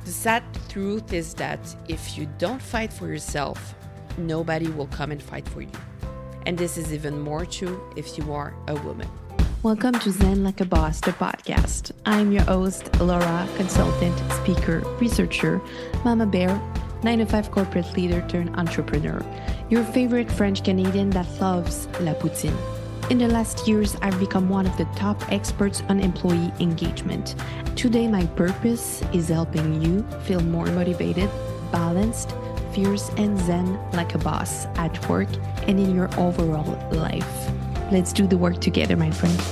The sad truth is that if you don't fight for yourself, nobody will come and fight for you. And this is even more true if you are a woman. Welcome to Zen Like a Boss, the podcast. I'm your host, Laura, consultant, speaker, researcher, mama bear, 9-to-5 corporate leader turned entrepreneur. Your favorite French Canadian that loves la poutine. In the last years, I've become one of the top experts on employee engagement. Today, my purpose is helping you feel more motivated, balanced, fierce, and zen like a boss at work and in your overall life. Let's do the work together, my friend.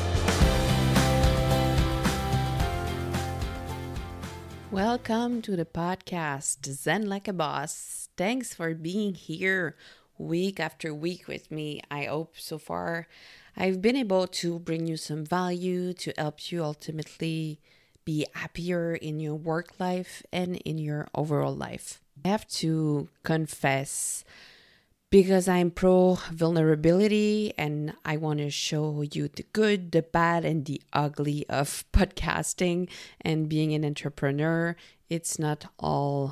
Welcome to the podcast, Zen Like a Boss. Thanks for being here week after week with me. I hope so far I've been able to bring you some value to help you ultimately be happier in your work life and in your overall life. I have to confess, because I'm pro vulnerability and I want to show you the good, the bad, and the ugly of podcasting and being an entrepreneur. It's not all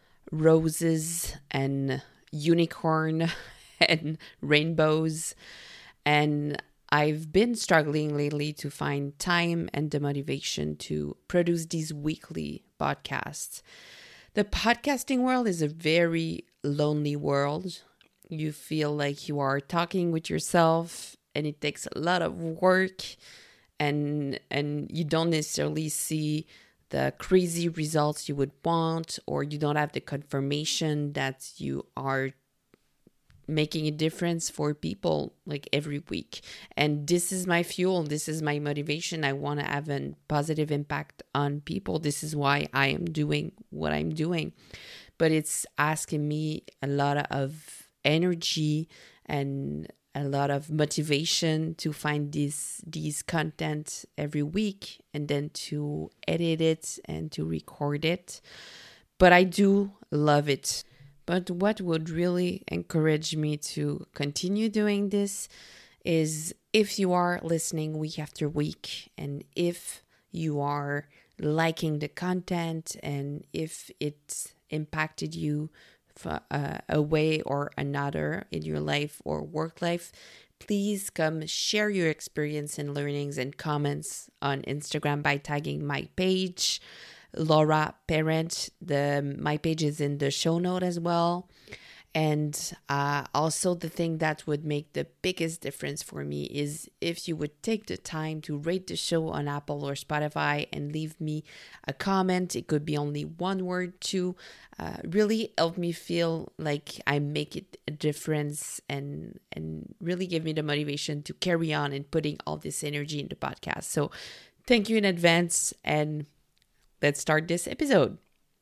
roses and unicorn and rainbows. And I've been struggling lately to find time and the motivation to produce these weekly podcasts. The podcasting world is a very lonely world. You feel like you are talking with yourself and it takes a lot of work and you don't necessarily see the crazy results you would want, or you don't have the confirmation that you are making a difference for people like every week. And this is my fuel. This is my motivation. I want to have a positive impact on people. This is why I am doing what I'm doing. But it's asking me a lot of energy and a lot of motivation to find these content every week and then to edit it and to record it. But I do love it. But what would really encourage me to continue doing this is if you are listening week after week, and if you are liking the content, and if it's impacted you for a way or another in your life or work life, please come share your experience and learnings and comments on Instagram by tagging my page, Laura Parent. My page is in the show note as well. And also the thing that would make the biggest difference for me is if you would take the time to rate the show on Apple or Spotify and leave me a comment. It could be only one word to really help me feel like I make it a difference and really give me the motivation to carry on and putting all this energy in the podcast. So thank you in advance, and let's start this episode.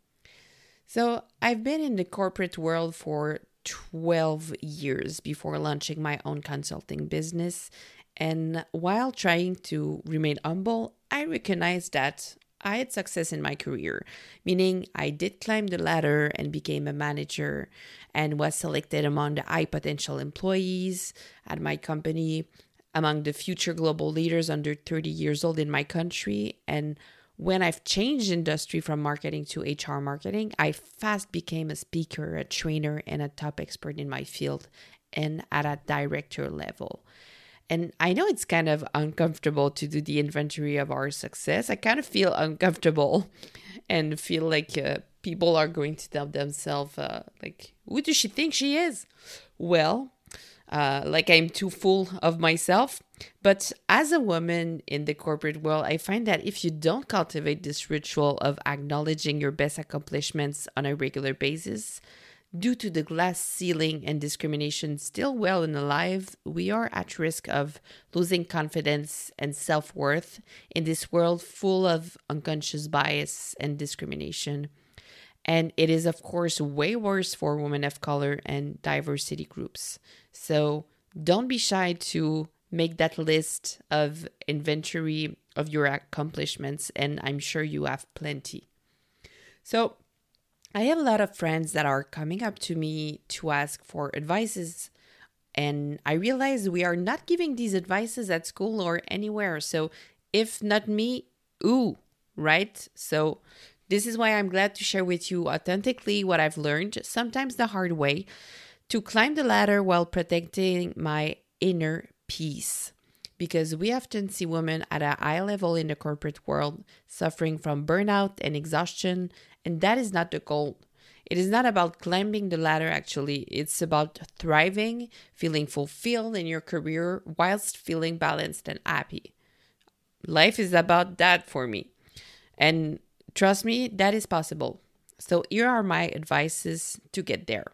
So I've been in the corporate world for 12 years before launching my own consulting business. And while trying to remain humble, I recognized that I had success in my career, meaning I did climb the ladder and became a manager and was selected among the high potential employees at my company, among the future global leaders under 30 years old in my country. And when I've changed industry from marketing to HR marketing, I fast became a speaker, a trainer, and a top expert in my field and at a director level. And I know it's kind of uncomfortable to do the inventory of our success. I kind of feel uncomfortable and feel like people are going to tell themselves, who does she think she is? Well, like I'm too full of myself. But as a woman in the corporate world, I find that if you don't cultivate this ritual of acknowledging your best accomplishments on a regular basis, due to the glass ceiling and discrimination still well and alive, we are at risk of losing confidence and self-worth in this world full of unconscious bias and discrimination. And it is, of course, way worse for women of color and diversity groups. So don't be shy to make that list of inventory of your accomplishments, and I'm sure you have plenty. So I have a lot of friends that are coming up to me to ask for advices, and I realize we are not giving these advices at school or anywhere. So if not me, who, right? So This is why I'm glad to share with you authentically what I've learned, sometimes the hard way, to climb the ladder while protecting my inner peace. Because we often see women at a high level in the corporate world suffering from burnout and exhaustion, and that is not the goal. It is not about climbing the ladder, actually. It's about thriving, feeling fulfilled in your career whilst feeling balanced and happy. Life is about that for me. And trust me, that is possible. So here are my advices to get there.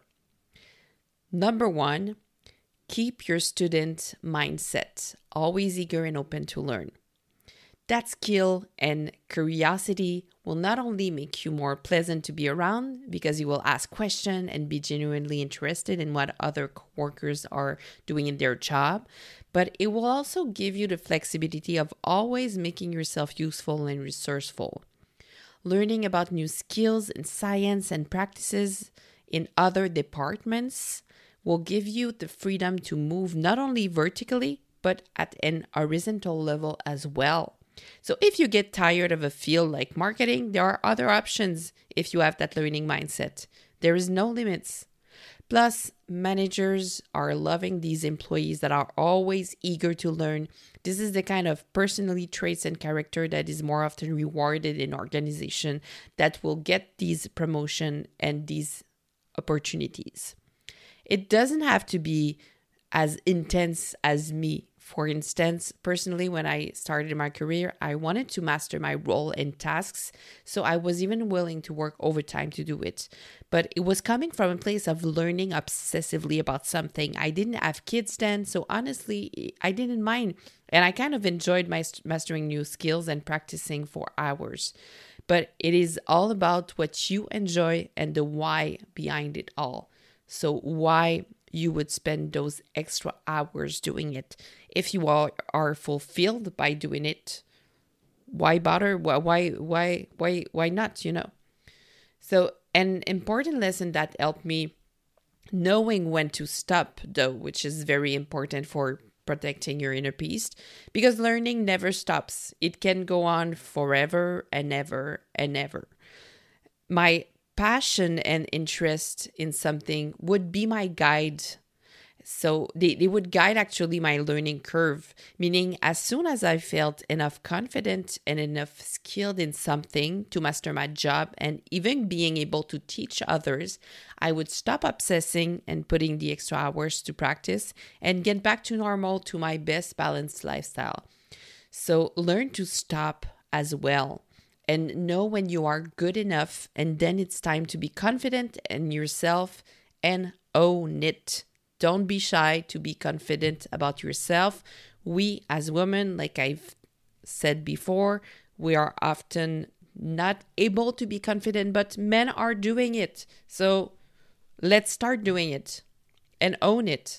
Number 1, keep your student mindset, always eager and open to learn. That skill and curiosity will not only make you more pleasant to be around because you will ask questions and be genuinely interested in what other coworkers are doing in their job, but it will also give you the flexibility of always making yourself useful and resourceful. Learning about new skills in science and practices in other departments will give you the freedom to move not only vertically, but at an horizontal level as well. So if you get tired of a field like marketing, there are other options if you have that learning mindset. There is no limits. Plus, managers are loving these employees that are always eager to learn. This is the kind of personality traits and character that is more often rewarded in organization that will get these promotion and these opportunities. It doesn't have to be as intense as me. For instance, personally, when I started my career, I wanted to master my role and tasks, so I was even willing to work overtime to do it. But it was coming from a place of learning obsessively about something. I didn't have kids then, so honestly, I didn't mind. And I kind of enjoyed mastering new skills and practicing for hours. But it is all about what you enjoy and the why behind it all. So why you would spend those extra hours doing it. If you are fulfilled by doing it, why bother? Why not, So an important lesson that helped me knowing when to stop, though, which is very important for protecting your inner peace, because learning never stops. It can go on forever and ever and ever. My passion and interest in something would be my guide. So they would guide actually my learning curve, meaning as soon as I felt enough confident and enough skilled in something to master my job and even being able to teach others, I would stop obsessing and putting the extra hours to practice and get back to normal, to my best balanced lifestyle. So learn to stop as well. And know when you are good enough, and then it's time to be confident in yourself and own it. Don't be shy to be confident about yourself. We as women, like I've said before, we are often not able to be confident, but men are doing it. So let's start doing it and own it.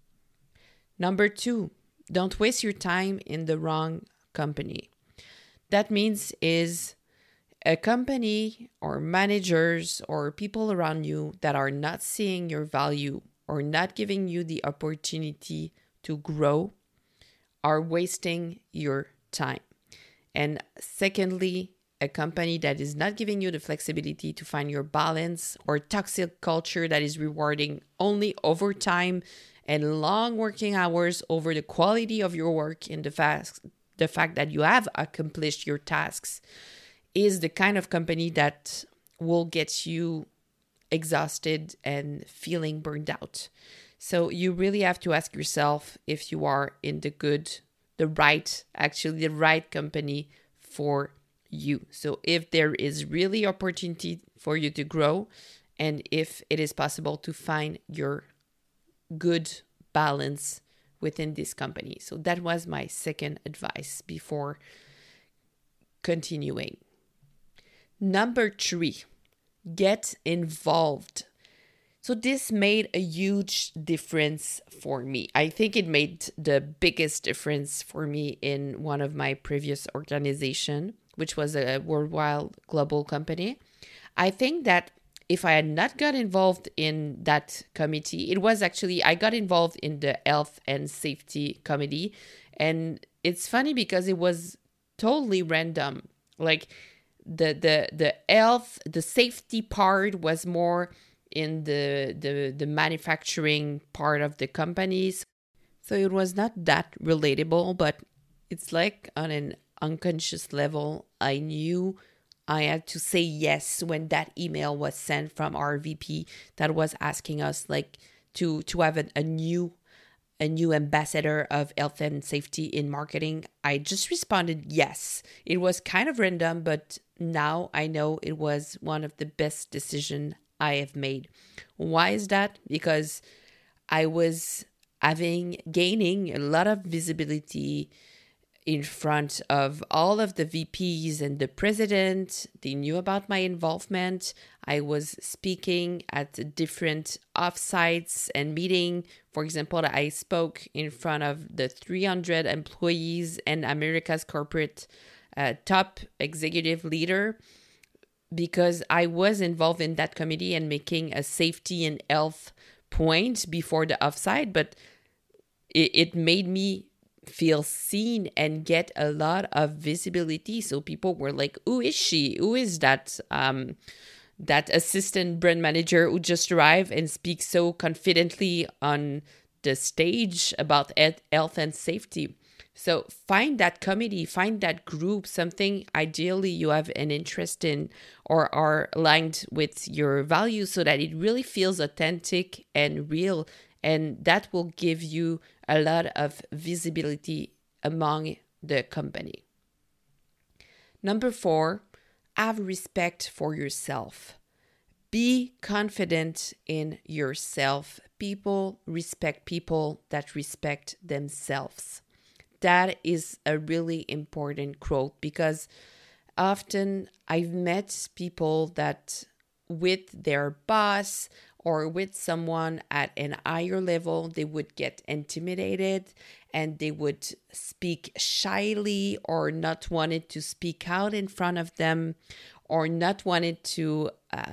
Number 2, don't waste your time in the wrong company. That means is a company or managers or people around you that are not seeing your value or not giving you the opportunity to grow are wasting your time. And secondly, a company that is not giving you the flexibility to find your balance, or toxic culture that is rewarding only overtime and long working hours over the quality of your work and the fact that you have accomplished your tasks, is the kind of company that will get you exhausted and feeling burned out. So you really have to ask yourself if you are in the right company for you. So if there is really opportunity for you to grow, and if it is possible to find your good balance within this company. So that was my second advice before continuing. Number 3, get involved. So this made a huge difference for me. I think it made the biggest difference for me in one of my previous organizations, which was a worldwide global company. I think that if I had not got involved in that committee, I got involved in the health and safety committee. And it's funny because it was totally random. Like, the health, the safety part was more in the manufacturing part of the companies. So it was not that relatable, but it's like on an unconscious level, I knew I had to say yes when that email was sent from our VP that was asking us like to have a new ambassador of health and safety in marketing. I just responded yes. It was kind of random, but now I know it was one of the best decisions I have made. Why is that? Because I was gaining a lot of visibility in front of all of the VPs and the president. They knew about my involvement. I was speaking at different offsites and meeting. For example, I spoke in front of the 300 employees and America's corporate top executive leader, because I was involved in that committee and making a safety and health point before the offsite, but it made me feel seen and get a lot of visibility. So people were like, who is she? Who is that that assistant brand manager who just arrived and speaks so confidently on the stage about health and safety? So find that committee, find that group, something ideally you have an interest in or are aligned with your values, so that it really feels authentic and real. And that will give you a lot of visibility among the company. Number 4, have respect for yourself. Be confident in yourself. People respect people that respect themselves. That is a really important quote, because often I've met people that with their boss or with someone at an higher level, they would get intimidated and they would speak shyly or not wanted to speak out in front of them, or not wanted to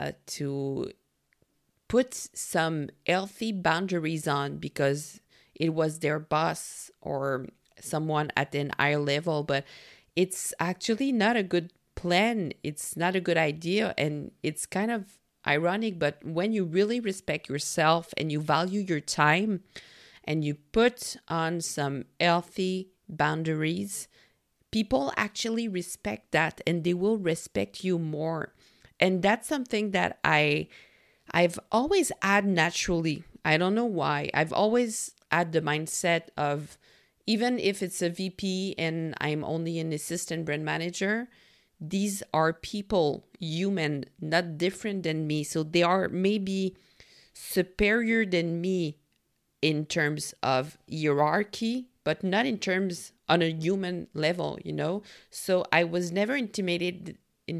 put some healthy boundaries on because it was their boss or someone at an higher level. But it's actually not a good plan. It's not a good idea. And it's kind of ironic, but when you really respect yourself and you value your time and you put on some healthy boundaries, people actually respect that and they will respect you more. And that's something that I've always had naturally. I don't know why. I've always had the mindset of, even if it's a VP and I'm only an assistant brand manager, these are people, human, not different than me. So they are maybe superior than me in terms of hierarchy, but not in terms on a human level, you know? So I was never intimidated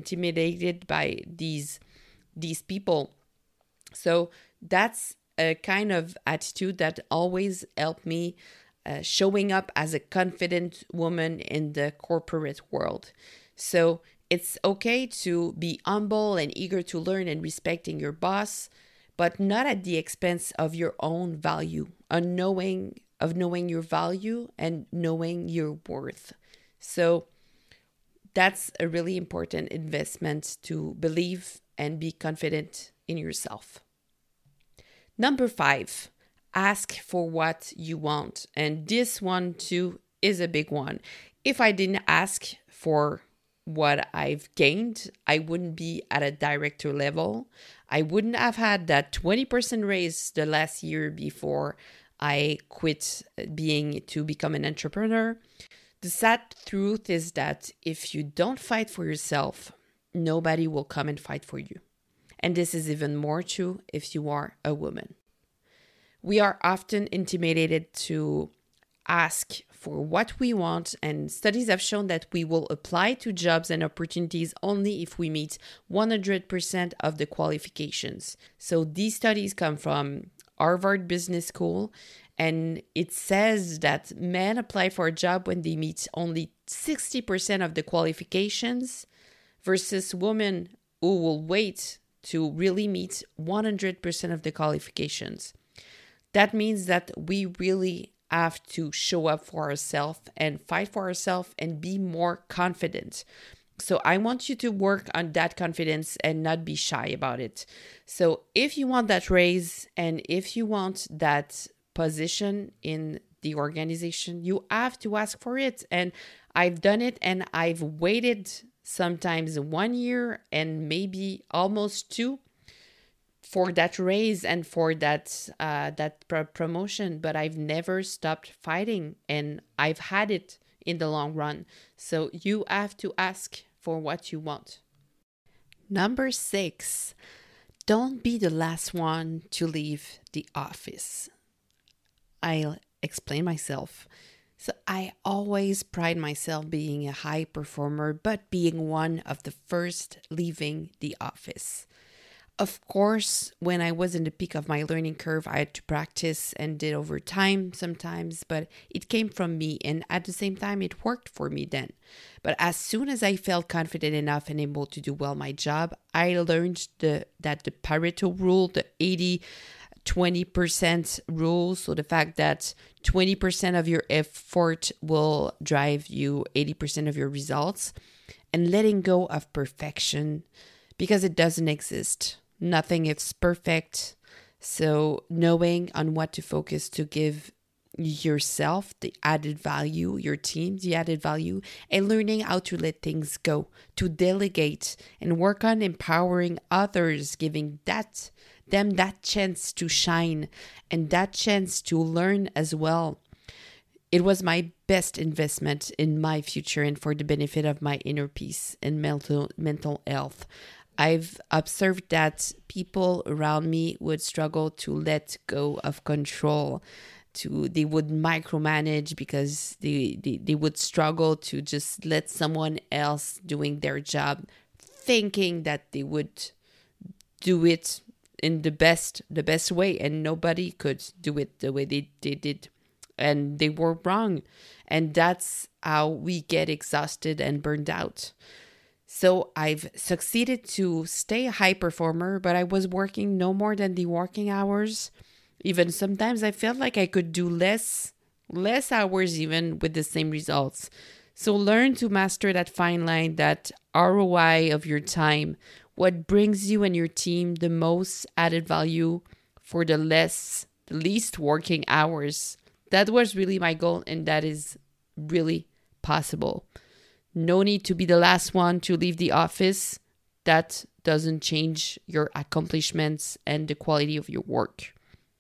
by these people. So that's a kind of attitude that always helped me showing up as a confident woman in the corporate world. So it's okay to be humble and eager to learn and respecting your boss, but not at the expense of your own value, of knowing your value and knowing your worth. So that's a really important investment, to believe and be confident in yourself. Number 5, ask for what you want. And this one too is a big one. If I didn't ask for what I've gained, I wouldn't be at a director level. I wouldn't have had that 20% raise the last year before I quit to become an entrepreneur. The sad truth is that if you don't fight for yourself, nobody will come and fight for you. And this is even more true if you are a woman. We are often intimidated to ask for what we want, and studies have shown that we will apply to jobs and opportunities only if we meet 100% of the qualifications. So these studies come from Harvard Business School, and it says that men apply for a job when they meet only 60% of the qualifications versus women who will wait to really meet 100% of the qualifications. That means that we really have to show up for ourselves and fight for ourselves and be more confident. So I want you to work on that confidence and not be shy about it. So if you want that raise and if you want that position in the organization, you have to ask for it. And I've done it, and I've waited sometimes 1 year and maybe almost 2 for that raise and for that promotion, but I've never stopped fighting, and I've had it in the long run. So you have to ask for what you want. Number 6, don't be the last one to leave the office. I'll explain myself. So I always pride myself being a high performer, but being one of the first leaving the office. Of course, when I was in the peak of my learning curve, I had to practice and did overtime sometimes, but it came from me, and at the same time, it worked for me then. But as soon as I felt confident enough and able to do well my job, I learned that the Pareto rule, the 80-20% rule, so the fact that 20% of your effort will drive you 80% of your results, and letting go of perfection because it doesn't exist. Nothing is perfect. So knowing on what to focus to give yourself the added value, your team the added value, and learning how to let things go, to delegate and work on empowering others, giving them that chance to shine and that chance to learn as well. It was my best investment in my future and for the benefit of my inner peace and mental health. I've observed that people around me would struggle to let go of control. They would micromanage because they would struggle to just let someone else doing their job, thinking that they would do it in the best way, and nobody could do it the way they did, and they were wrong. And that's how we get exhausted and burned out. So I've succeeded to stay a high performer, but I was working no more than the working hours. Even sometimes I felt like I could do less hours even with the same results. So learn to master that fine line, that ROI of your time, what brings you and your team the most added value for the least working hours. That was really my goal, and that is really possible. No need to be the last one to leave the office. That doesn't change your accomplishments and the quality of your work.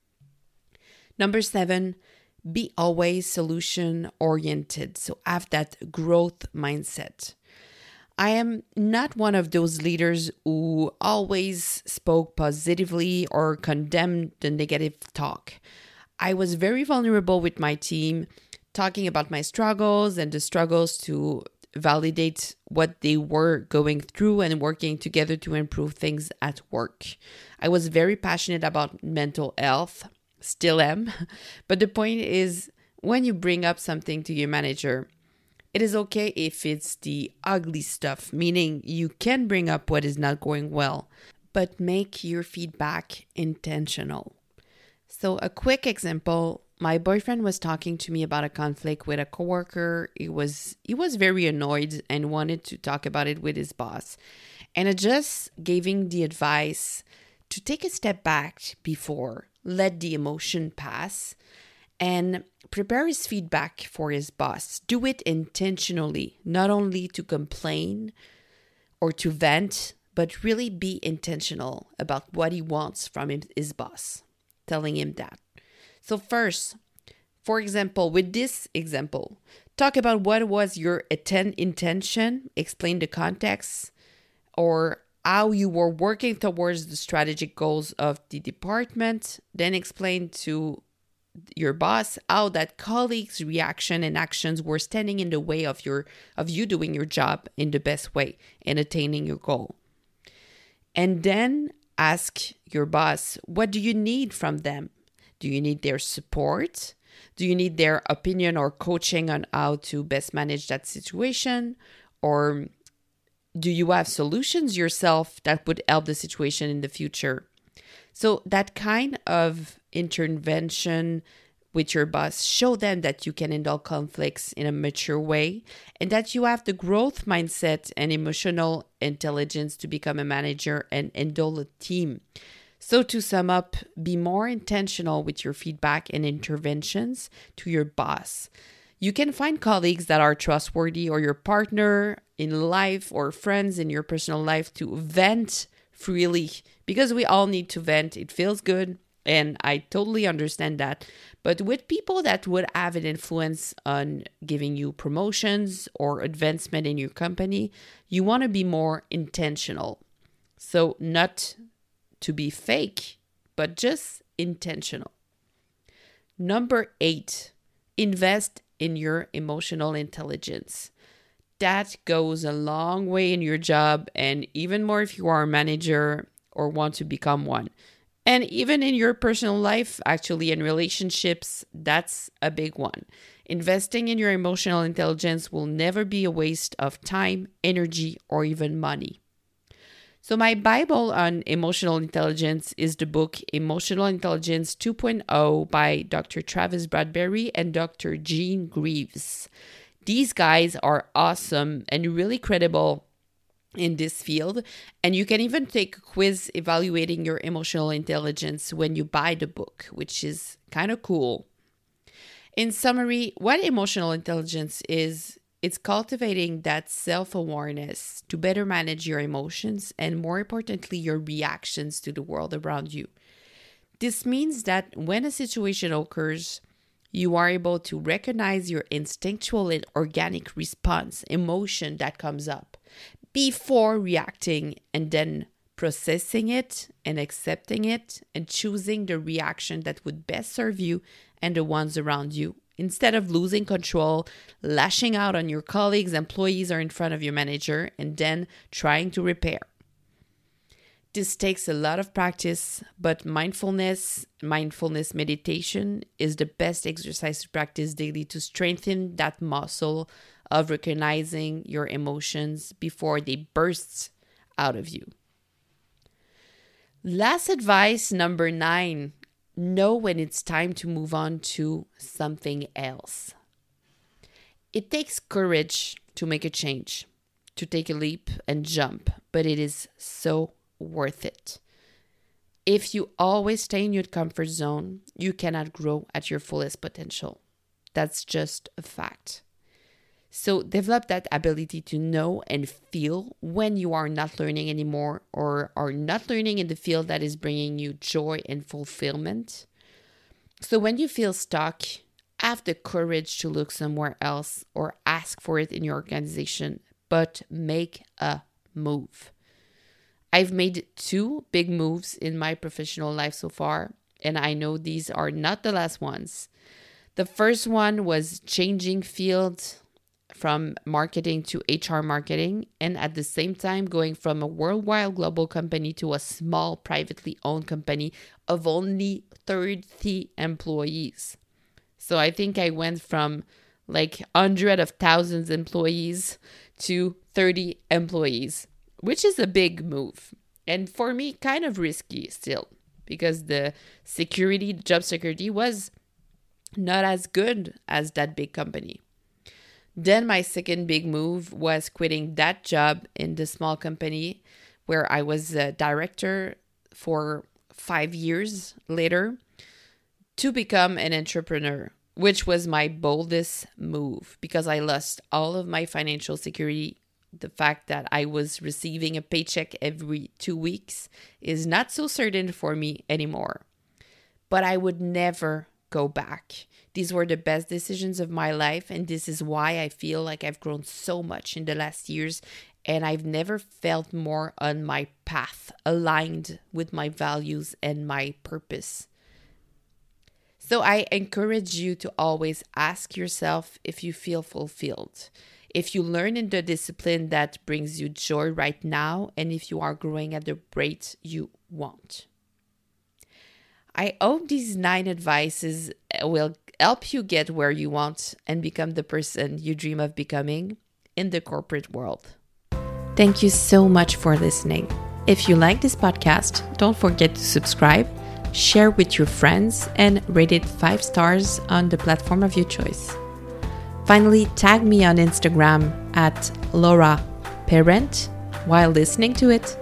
Number 7, be always solution-oriented. So have that growth mindset. I am not one of those leaders who always spoke positively or condemned the negative talk. I was very vulnerable with my team, talking about my struggles and the struggles to validate what they were going through and working together to improve things at work. I was very passionate about mental health, still am. But the point is, when you bring up something to your manager, it is okay if it's the ugly stuff, meaning you can bring up what is not going well, but make your feedback intentional. So a quick example, my boyfriend was talking to me about a conflict with a coworker. He was very annoyed and wanted to talk about it with his boss. And I just gave him the advice to take a step back before, let the emotion pass, and prepare his feedback for his boss. Do it intentionally, not only to complain or to vent, but really be intentional about what he wants from his boss, telling him that. So first, for example, with this example, talk about what was your intention, explain the context, or how you were working towards the strategic goals of the department. Then explain to your boss how that colleagues' reaction and actions were standing in the way of you doing your job in the best way and attaining your goal. And then ask your boss, what do you need from them? Do you need their support? Do you need their opinion or coaching on how to best manage that situation? Or do you have solutions yourself that would help the situation in the future? So that kind of intervention with your boss. Show them that you can handle conflicts in a mature way and that you have the growth mindset and emotional intelligence to become a manager and handle a team. So to sum up, be more intentional with your feedback and interventions to your boss. You can find colleagues that are trustworthy, or your partner in life or friends in your personal life to vent freely, because we all need to vent. It feels good. And I totally understand that. But with people that would have an influence on giving you promotions or advancement in your company, you want to be more intentional. So not to be fake, but just intentional. Number 8, invest in your emotional intelligence. That goes a long way in your job, and even more if you are a manager or want to become one. And even in your personal life, actually, in relationships, that's a big one. Investing in your emotional intelligence will never be a waste of time, energy, or even money. So my Bible on emotional intelligence is the book Emotional Intelligence 2.0 by Dr. Travis Bradberry and Dr. Gene Greaves. These guys are awesome and really credible in this field, and you can even take a quiz evaluating your emotional intelligence when you buy the book, which is kind of cool. In summary, what emotional intelligence is, it's cultivating that self-awareness to better manage your emotions and, more importantly, your reactions to the world around you. This means that when a situation occurs, you are able to recognize your instinctual and organic response, emotion that comes up, before reacting, and then processing it and accepting it and choosing the reaction that would best serve you and the ones around you, instead of losing control, lashing out on your colleagues, employees, or in front of your manager, and then trying to repair. This takes a lot of practice, but mindfulness meditation is the best exercise to practice daily to strengthen that muscle of recognizing your emotions before they burst out of you. Last advice, number 9, know when it's time to move on to something else. It takes courage to make a change, to take a leap and jump, but it is so worth it. If you always stay in your comfort zone, you cannot grow at your fullest potential. That's just a fact. So develop that ability to know and feel when you are not learning anymore or are not learning in the field that is bringing you joy and fulfillment. So when you feel stuck, have the courage to look somewhere else or ask for it in your organization, but make a move. I've made 2 big moves in my professional life so far, and I know these are not the last ones. The first one was changing field from marketing to HR marketing, and at the same time going from a worldwide global company to a small privately owned company of only 30 employees. So I think I went from like hundreds of thousands employees to 30 employees, which is a big move. And for me, kind of risky still, because the job security was not as good as that big company. Then my second big move was quitting that job in the small company where I was a director for 5 years later to become an entrepreneur, which was my boldest move because I lost all of my financial security. The fact that I was receiving a paycheck every 2 weeks is not so certain for me anymore. But I would never go back. These were the best decisions of my life, and this is why I feel like I've grown so much in the last years, and I've never felt more on my path, aligned with my values and my purpose. So I encourage you to always ask yourself if you feel fulfilled, if you learn in the discipline that brings you joy right now, and if you are growing at the rate you want. I hope these 9 advices will help you get where you want and become the person you dream of becoming in the corporate world. Thank you so much for listening. If you like this podcast, don't forget to subscribe, share with your friends, and rate it 5 stars on the platform of your choice. Finally, tag me on Instagram at Laura Parent while listening to it.